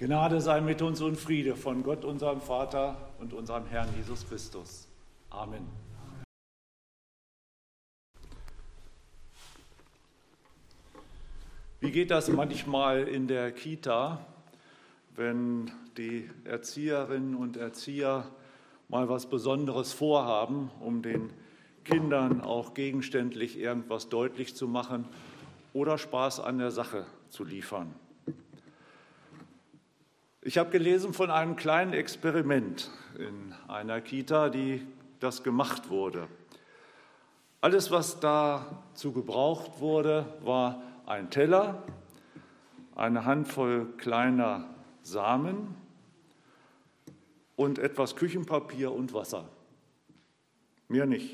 Gnade sei mit uns und Friede von Gott, unserem Vater und unserem Herrn Jesus Christus. Amen. Wie geht das manchmal in der Kita, wenn die Erzieherinnen und Erzieher mal was Besonderes vorhaben, um den Kindern auch gegenständlich irgendwas deutlich zu machen oder Spaß an der Sache zu liefern? Ich habe gelesen von einem kleinen Experiment in einer Kita, das gemacht wurde. Alles, was dazu gebraucht wurde, war ein Teller, eine Handvoll kleiner Samen und etwas Küchenpapier und Wasser. Mehr nicht.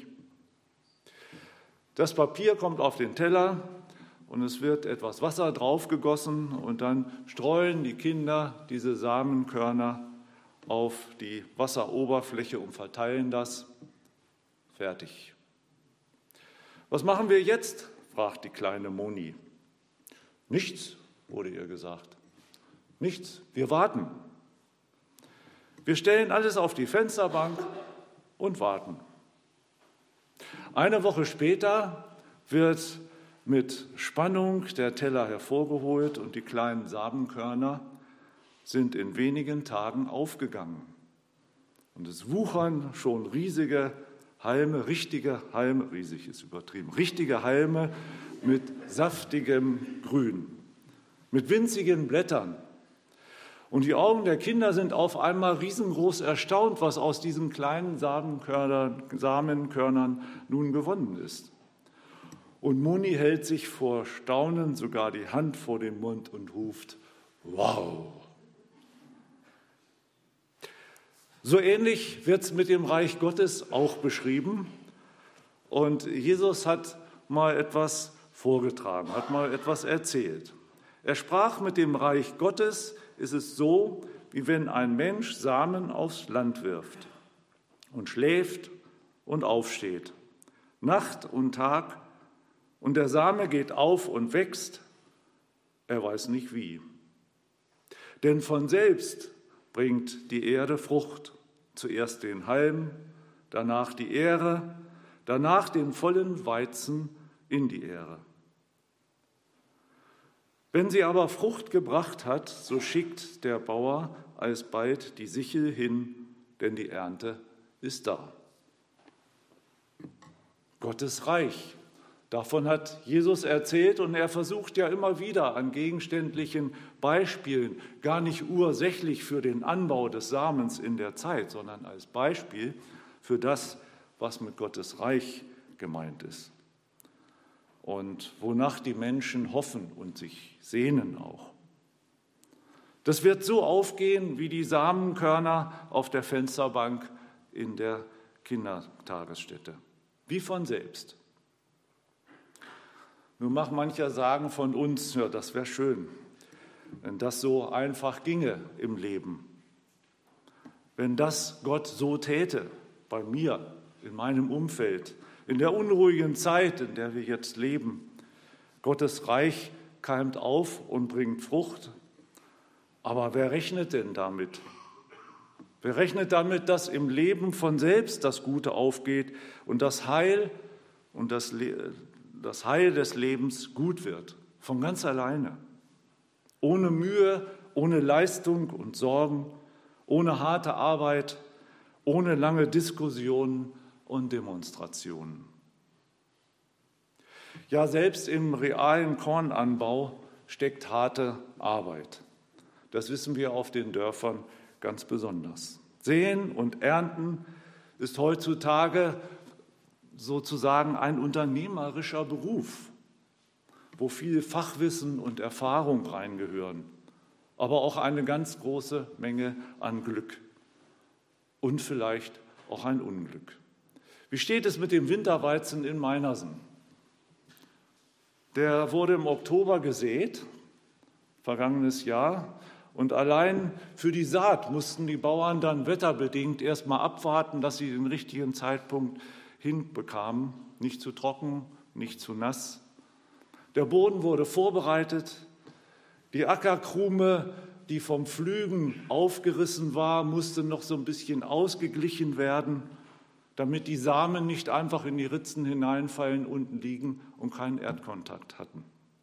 Das Papier kommt auf den Teller und es wird etwas Wasser draufgegossen und dann streuen die Kinder diese Samenkörner auf die Wasseroberfläche und verteilen das. Fertig. Was machen wir jetzt? Fragt die kleine Moni. Nichts, wurde ihr gesagt. Nichts, wir warten. Wir stellen alles auf die Fensterbank und warten. Eine Woche später wird mit Spannung der Teller hervorgeholt und die kleinen Samenkörner sind in wenigen Tagen aufgegangen. Und es wuchern schon riesige Halme, riesig ist übertrieben, richtige Halme mit saftigem Grün, mit winzigen Blättern. Und die Augen der Kinder sind auf einmal riesengroß erstaunt, was aus diesen kleinen Samenkörnern nun gewonnen ist. Und Moni hält sich vor Staunen sogar die Hand vor den Mund und ruft, wow! So ähnlich wird es mit dem Reich Gottes auch beschrieben. Und Jesus hat mal etwas vorgetragen, hat mal etwas erzählt. Er sprach, mit dem Reich Gottes ist es so, wie wenn ein Mensch Samen aufs Land wirft und schläft und aufsteht, Nacht und Tag, und der Same geht auf und wächst, er weiß nicht wie. Denn von selbst bringt die Erde Frucht, zuerst den Halm, danach die Ähre, danach den vollen Weizen in die Ähre. Wenn sie aber Frucht gebracht hat, so schickt der Bauer alsbald die Sichel hin, denn die Ernte ist da. Gottes Reich. Davon hat Jesus erzählt und er versucht ja immer wieder an gegenständlichen Beispielen, gar nicht ursächlich für den Anbau des Samens in der Zeit, sondern als Beispiel für das, was mit Gottes Reich gemeint ist. Und wonach die Menschen hoffen und sich sehnen auch. Das wird so aufgehen wie die Samenkörner auf der Fensterbank in der Kindertagesstätte, wie von selbst. Nun mag mancher sagen von uns, ja, das wäre schön, wenn das so einfach ginge im Leben. Wenn das Gott so täte, bei mir, in meinem Umfeld, in der unruhigen Zeit, in der wir jetzt leben. Gottes Reich keimt auf und bringt Frucht. Aber wer rechnet denn damit? Wer rechnet damit, dass im Leben von selbst das Gute aufgeht und das Heil des Lebens gut wird, von ganz alleine, ohne Mühe, ohne Leistung und Sorgen, ohne harte Arbeit, ohne lange Diskussionen und Demonstrationen. Ja, selbst im realen Kornanbau steckt harte Arbeit. Das wissen wir auf den Dörfern ganz besonders. Säen und Ernten ist heutzutage sozusagen ein unternehmerischer Beruf, wo viel Fachwissen und Erfahrung reingehören, aber auch eine ganz große Menge an Glück und vielleicht auch ein Unglück. Wie steht es mit dem Winterweizen in Meinersen? Der wurde im Oktober gesät, vergangenes Jahr, und allein für die Saat mussten die Bauern dann wetterbedingt erst mal abwarten, dass sie den richtigen Zeitpunkt hinbekamen, nicht zu trocken, nicht zu nass. Der Boden wurde vorbereitet, die Ackerkrume die vom Pflügen aufgerissen war, musste noch so ein bisschen ausgeglichen werden, damit die Samen nicht einfach in die Ritzen hineinfallen, unten liegen und keinen Erdkontakt hatten.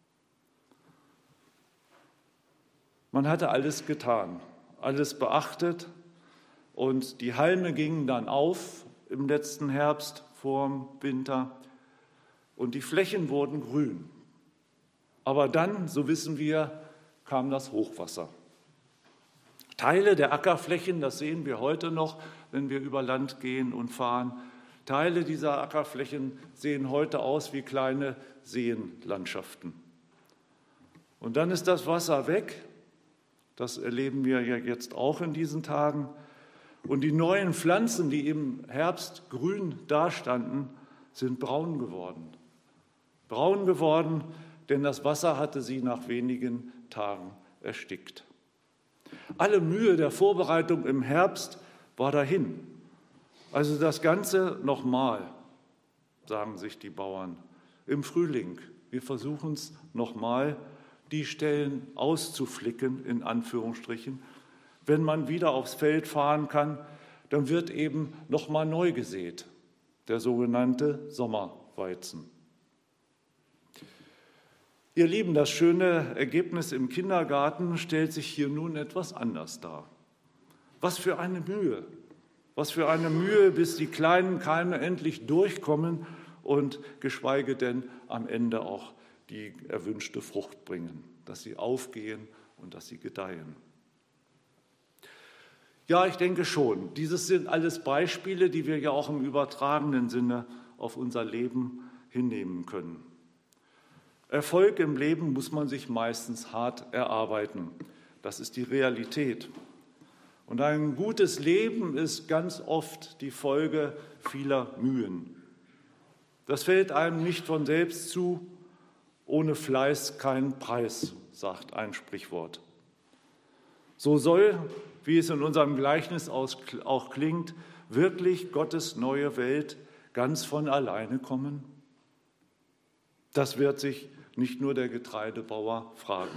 Man hatte alles getan, alles beachtet und die Halme gingen dann auf im letzten Herbst vor dem Winter und die Flächen wurden grün. Aber dann, so wissen wir, kam das Hochwasser. Teile der Ackerflächen, das sehen wir heute noch, wenn wir über Land gehen und fahren, Teile dieser Ackerflächen sehen heute aus wie kleine Seenlandschaften. Und dann ist das Wasser weg, das erleben wir ja jetzt auch in diesen Tagen. Und die neuen Pflanzen, die im Herbst grün dastanden, sind braun geworden. Braun geworden, denn das Wasser hatte sie nach wenigen Tagen erstickt. Alle Mühe der Vorbereitung im Herbst war dahin. Also das Ganze nochmal, sagen sich die Bauern, im Frühling. Wir versuchen es nochmal, die Stellen auszuflicken, in Anführungsstrichen. Wenn man wieder aufs Feld fahren kann, dann wird eben nochmal neu gesät, der sogenannte Sommerweizen. Ihr Lieben, das schöne Ergebnis im Kindergarten stellt sich hier nun etwas anders dar. Was für eine Mühe, bis die kleinen Keime endlich durchkommen und geschweige denn am Ende auch die erwünschte Frucht bringen, dass sie aufgehen und dass sie gedeihen. Ja, ich denke schon. Dieses sind alles Beispiele, die wir ja auch im übertragenen Sinne auf unser Leben hinnehmen können. Erfolg im Leben muss man sich meistens hart erarbeiten. Das ist die Realität. Und ein gutes Leben ist ganz oft die Folge vieler Mühen. Das fällt einem nicht von selbst zu. Ohne Fleiß kein Preis, sagt ein Sprichwort. So soll, wie es in unserem Gleichnis auch klingt, wirklich Gottes neue Welt ganz von alleine kommen? Das wird sich nicht nur der Getreidebauer fragen.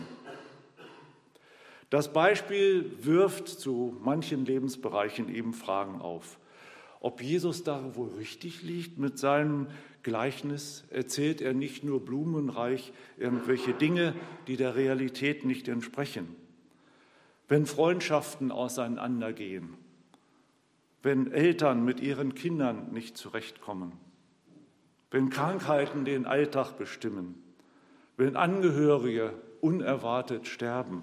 Das Beispiel wirft zu manchen Lebensbereichen eben Fragen auf. Ob Jesus da wohl richtig liegt mit seinem Gleichnis, erzählt er nicht nur blumenreich irgendwelche Dinge, die der Realität nicht entsprechen. Wenn Freundschaften auseinandergehen, wenn Eltern mit ihren Kindern nicht zurechtkommen, wenn Krankheiten den Alltag bestimmen, wenn Angehörige unerwartet sterben.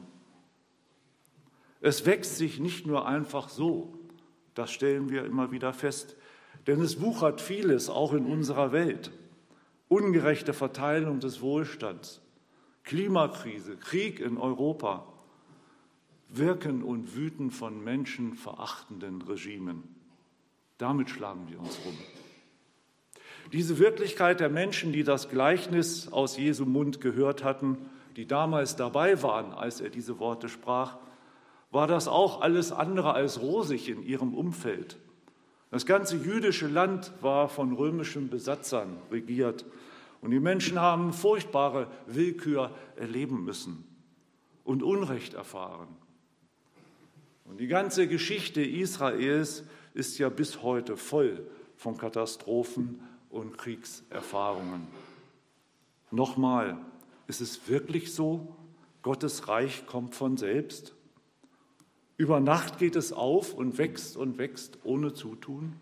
Es wächst sich nicht nur einfach so, das stellen wir immer wieder fest, denn es wuchert vieles auch in unserer Welt. Ungerechte Verteilung des Wohlstands, Klimakrise, Krieg in Europa, Wirken und Wüten von menschenverachtenden Regimen. Damit schlagen wir uns rum. Diese Wirklichkeit der Menschen, die das Gleichnis aus Jesu Mund gehört hatten, die damals dabei waren, als er diese Worte sprach, war das auch alles andere als rosig in ihrem Umfeld. Das ganze jüdische Land war von römischen Besatzern regiert und die Menschen haben furchtbare Willkür erleben müssen und Unrecht erfahren. Und die ganze Geschichte Israels ist ja bis heute voll von Katastrophen und Kriegserfahrungen. Nochmal, ist es wirklich so, Gottes Reich kommt von selbst? Über Nacht geht es auf und wächst ohne Zutun?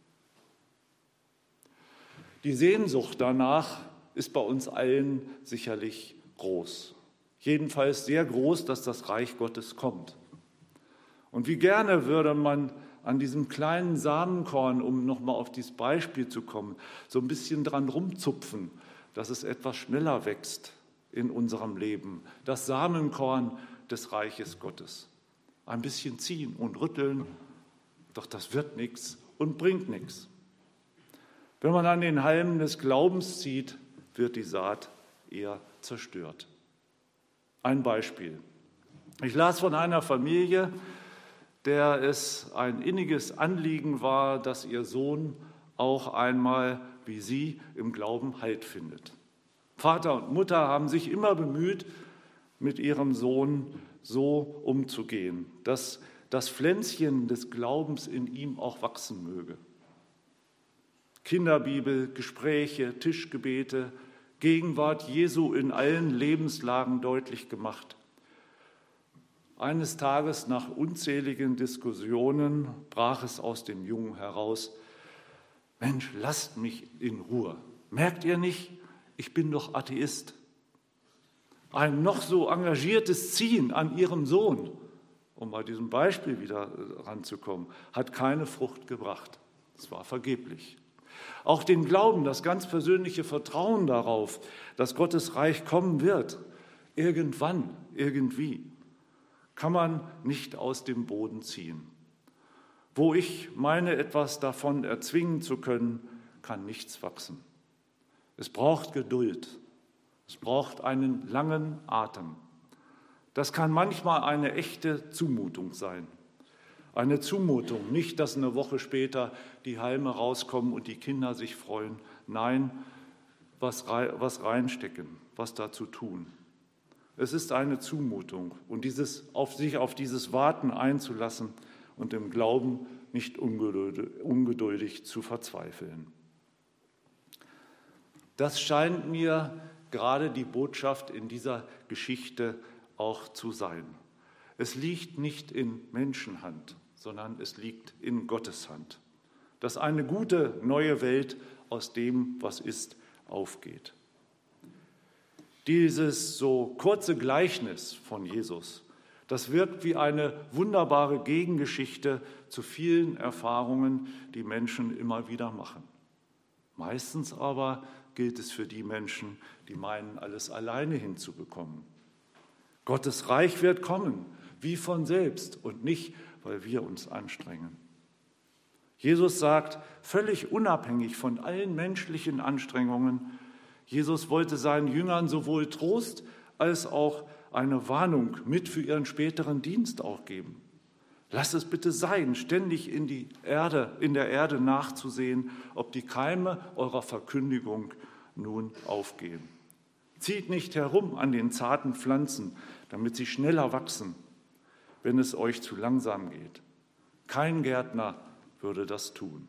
Die Sehnsucht danach ist bei uns allen sicherlich groß. Jedenfalls sehr groß, dass das Reich Gottes kommt. Und wie gerne würde man an diesem kleinen Samenkorn, um nochmal auf dieses Beispiel zu kommen, so ein bisschen dran rumzupfen, dass es etwas schneller wächst in unserem Leben. Das Samenkorn des Reiches Gottes. Ein bisschen ziehen und rütteln, doch das wird nichts und bringt nichts. Wenn man an den Halmen des Glaubens zieht, wird die Saat eher zerstört. Ein Beispiel. Ich las von einer Familie, der es ein inniges Anliegen war, dass ihr Sohn auch einmal wie sie im Glauben Halt findet. Vater und Mutter haben sich immer bemüht, mit ihrem Sohn so umzugehen, dass das Pflänzchen des Glaubens in ihm auch wachsen möge. Kinderbibel, Gespräche, Tischgebete, Gegenwart Jesu in allen Lebenslagen deutlich gemacht. Eines Tages nach unzähligen Diskussionen brach es aus dem Jungen heraus: Mensch, lasst mich in Ruhe. Merkt ihr nicht, ich bin doch Atheist. Ein noch so engagiertes Ziehen an ihrem Sohn, um bei diesem Beispiel wieder ranzukommen, hat keine Frucht gebracht. Es war vergeblich. Auch den Glauben, das ganz persönliche Vertrauen darauf, dass Gottes Reich kommen wird, irgendwann, irgendwie, kann man nicht aus dem Boden ziehen. Wo ich meine, etwas davon erzwingen zu können, kann nichts wachsen. Es braucht Geduld. Es braucht einen langen Atem. Das kann manchmal eine echte Zumutung sein. Eine Zumutung, nicht, dass eine Woche später die Halme rauskommen und die Kinder sich freuen. Nein, was reinstecken, was dazu tun. Es ist eine Zumutung und sich auf dieses Warten einzulassen und im Glauben nicht ungeduldig zu verzweifeln. Das scheint mir gerade die Botschaft in dieser Geschichte auch zu sein. Es liegt nicht in Menschenhand, sondern es liegt in Gottes Hand, dass eine gute neue Welt aus dem, was ist, aufgeht. Dieses so kurze Gleichnis von Jesus, das wirkt wie eine wunderbare Gegengeschichte zu vielen Erfahrungen, die Menschen immer wieder machen. Meistens aber gilt es für die Menschen, die meinen, alles alleine hinzubekommen. Gottes Reich wird kommen, wie von selbst und nicht, weil wir uns anstrengen. Jesus sagt, völlig unabhängig von allen menschlichen Anstrengungen, Jesus wollte seinen Jüngern sowohl Trost als auch eine Warnung mit für ihren späteren Dienst auch geben. Lasst es bitte sein, ständig in der Erde nachzusehen, ob die Keime eurer Verkündigung nun aufgehen. Zieht nicht herum an den zarten Pflanzen, damit sie schneller wachsen, wenn es euch zu langsam geht. Kein Gärtner würde das tun.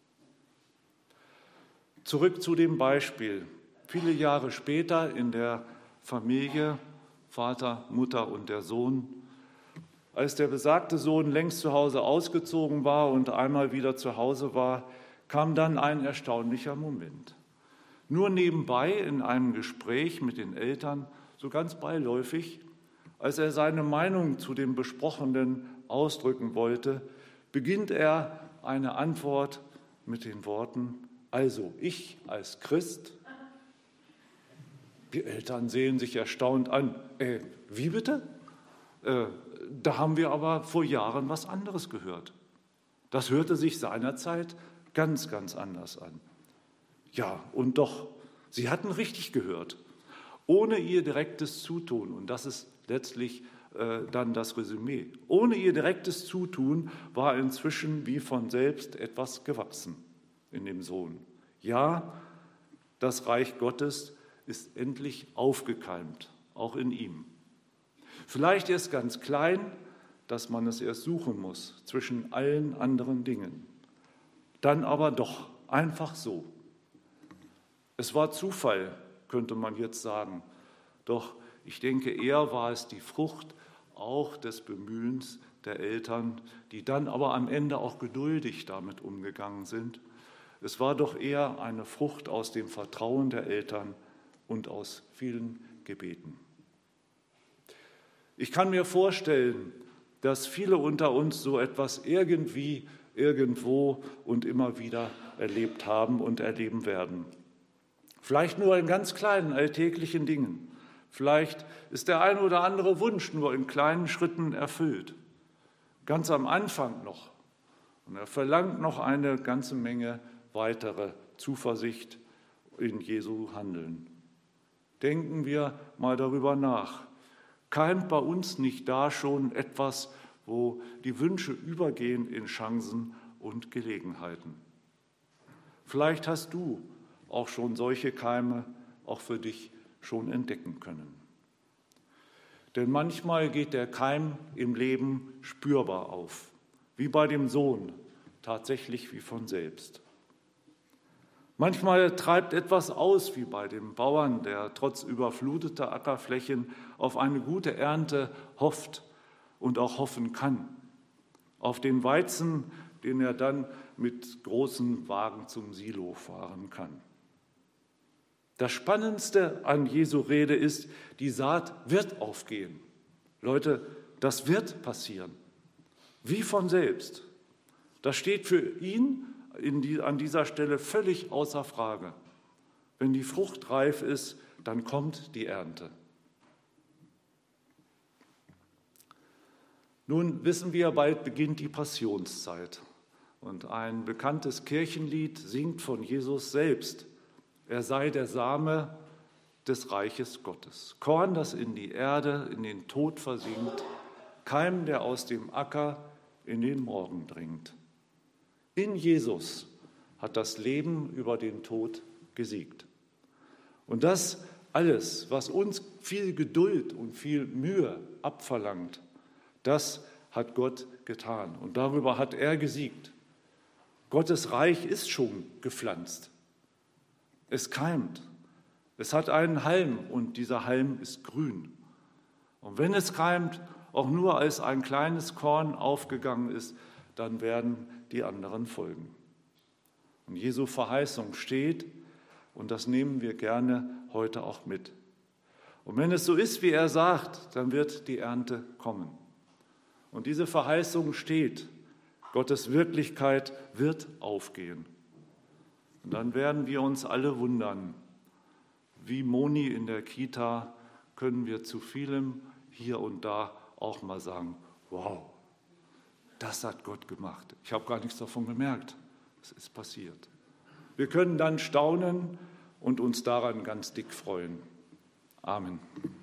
Zurück zu dem Beispiel. Viele Jahre später in der Familie, Vater, Mutter und der Sohn, als der besagte Sohn längst zu Hause ausgezogen war und einmal wieder zu Hause war, kam dann ein erstaunlicher Moment. Nur nebenbei in einem Gespräch mit den Eltern, so ganz beiläufig, als er seine Meinung zu dem Besprochenen ausdrücken wollte, beginnt er eine Antwort mit den Worten: Also ich als Christ. Die Eltern sehen sich erstaunt an. Wie bitte? Da haben wir aber vor Jahren was anderes gehört. Das hörte sich seinerzeit ganz, ganz anders an. Ja, und doch, sie hatten richtig gehört, ohne ihr direktes Zutun. Und das ist letztlich dann das Resümee. Ohne ihr direktes Zutun war inzwischen wie von selbst etwas gewachsen in dem Sohn. Ja, das Reich Gottes ist endlich aufgekeimt, auch in ihm. Vielleicht erst ganz klein, dass man es erst suchen muss zwischen allen anderen Dingen. Dann aber doch einfach so. Es war Zufall, könnte man jetzt sagen. Doch ich denke, eher war es die Frucht auch des Bemühens der Eltern, die dann aber am Ende auch geduldig damit umgegangen sind. Es war doch eher eine Frucht aus dem Vertrauen der Eltern und aus vielen Gebeten. Ich kann mir vorstellen, dass viele unter uns so etwas irgendwie, irgendwo und immer wieder erlebt haben und erleben werden. Vielleicht nur in ganz kleinen alltäglichen Dingen. Vielleicht ist der ein oder andere Wunsch nur in kleinen Schritten erfüllt. Ganz am Anfang noch. Und er verlangt noch eine ganze Menge weitere Zuversicht in Jesu Handeln. Denken wir mal darüber nach. Keimt bei uns nicht da schon etwas, wo die Wünsche übergehen in Chancen und Gelegenheiten? Vielleicht hast du auch schon solche Keime auch für dich schon entdecken können. Denn manchmal geht der Keim im Leben spürbar auf, wie bei dem Sohn, tatsächlich wie von selbst. Manchmal treibt etwas aus, wie bei dem Bauern, der trotz überfluteter Ackerflächen auf eine gute Ernte hofft und auch hoffen kann. Auf den Weizen, den er dann mit großen Wagen zum Silo fahren kann. Das Spannendste an Jesu Rede ist, die Saat wird aufgehen. Leute, das wird passieren. Wie von selbst. Das steht für ihn an dieser Stelle völlig außer Frage. Wenn die Frucht reif ist, dann kommt die Ernte. Nun wissen wir, bald beginnt die Passionszeit. Und ein bekanntes Kirchenlied singt von Jesus selbst. Er sei der Same des Reiches Gottes. Korn, das in die Erde, in den Tod versinkt. Keim, der aus dem Acker in den Morgen dringt. In Jesus hat das Leben über den Tod gesiegt. Und das alles, was uns viel Geduld und viel Mühe abverlangt, das hat Gott getan. Und darüber hat er gesiegt. Gottes Reich ist schon gepflanzt. Es keimt. Es hat einen Halm und dieser Halm ist grün. Und wenn es keimt, auch nur als ein kleines Korn aufgegangen ist, dann werden die anderen folgen. Und Jesu Verheißung steht, und das nehmen wir gerne heute auch mit. Und wenn es so ist, wie er sagt, dann wird die Ernte kommen. Und diese Verheißung steht. Gottes Wirklichkeit wird aufgehen. Und dann werden wir uns alle wundern. Wie Moni in der Kita können wir zu vielem hier und da auch mal sagen, wow, das hat Gott gemacht. Ich habe gar nichts davon gemerkt. Es ist passiert. Wir können dann staunen und uns daran ganz dick freuen. Amen.